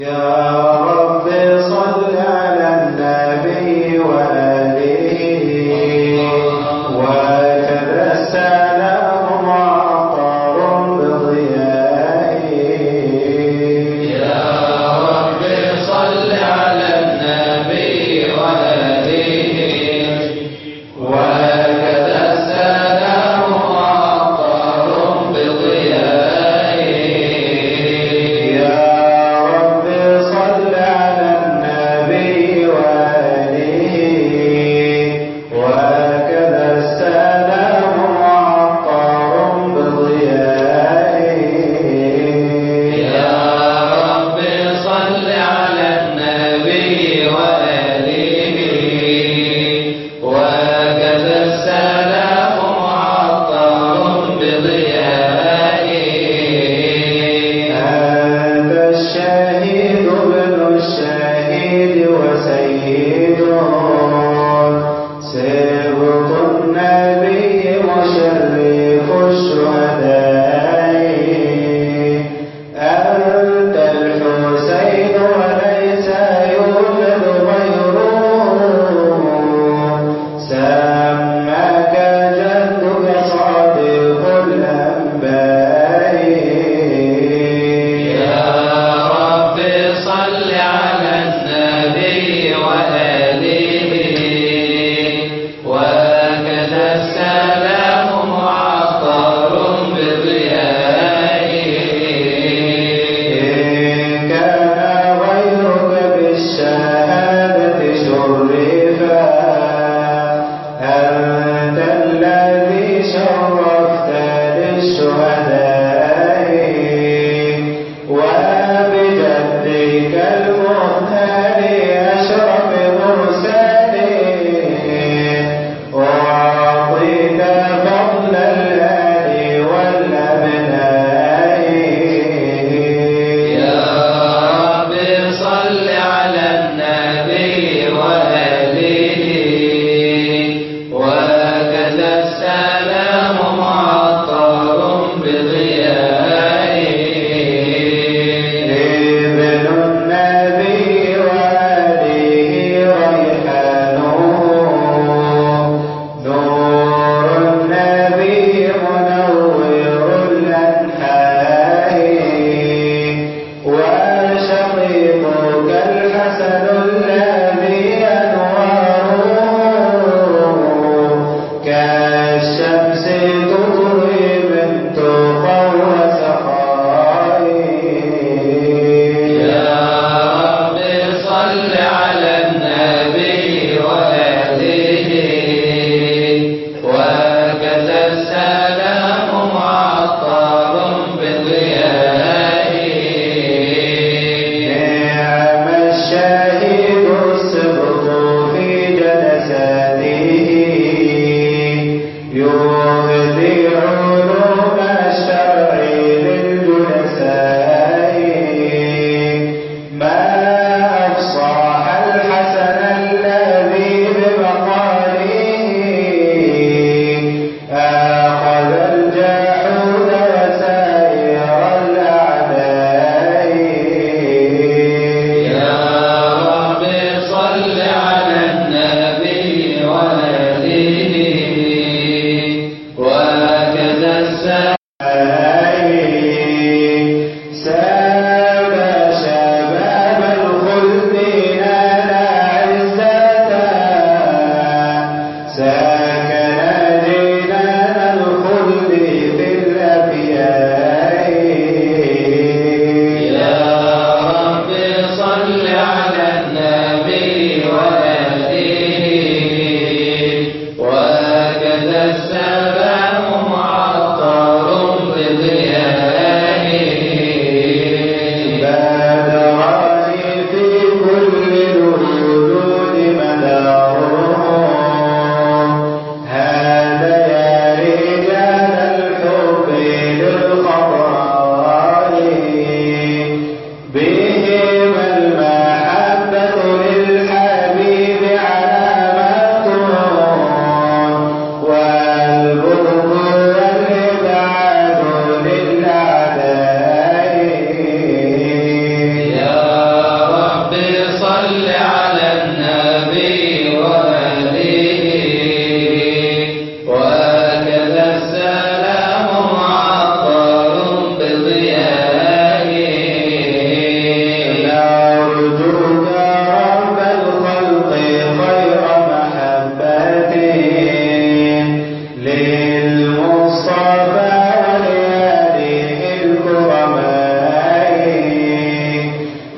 صل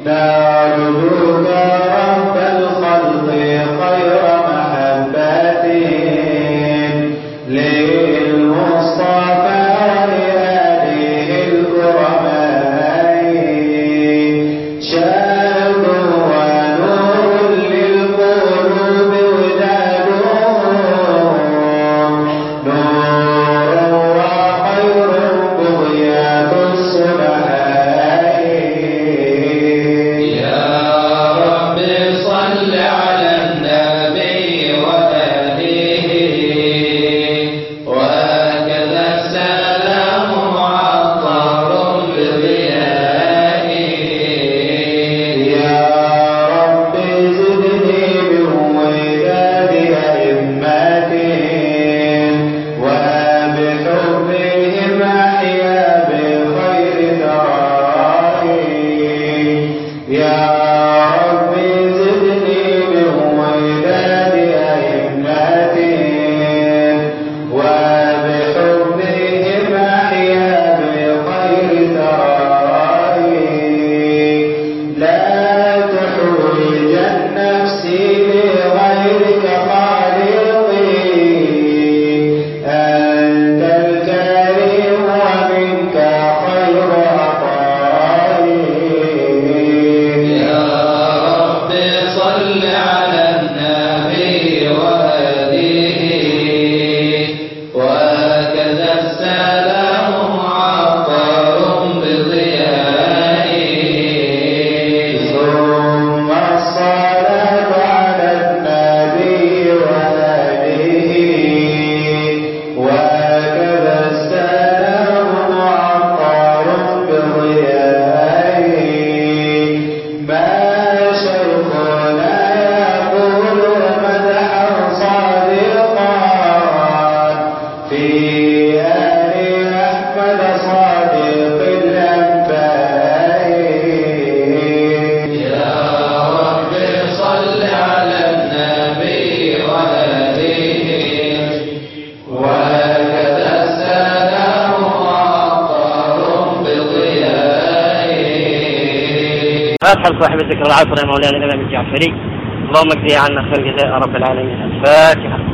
نرجوك رب الخلق خير محبة للمصطفى ولآله الكرماء شهد ونور للقلوب ودادهم نور وخير بغية الصلحاء يا رب صل على النبي وآله وهكذا السلام معطر بضيائه يا رب زدني بوداد أئمتهم وبحبهم أحيا بخير ثرائي يا رب زدني بوداد أئمتهم وبحبهم أحيا بخير ثرائي لا تحوجن نفسي لغيرك خالقي أنت الكريم ومنك خير عطائي يا رب صل على النبي وآله وهكذا السلام معطر بضيائه ثم الصلاة على النبي وآله وهكذا السلام معطر بضيائه ما شيخنا يقول مدحا صادقا في آل أحمد صادق الأنباء يا رب صل على النبي وآله وهكذا السلام معطر بضيائه. فاتحة صاحب الذكر العصر يا مولانا الإمام الجعفري اللهم اجزي عنا خير جزاء رب العالمين. الفاتحة.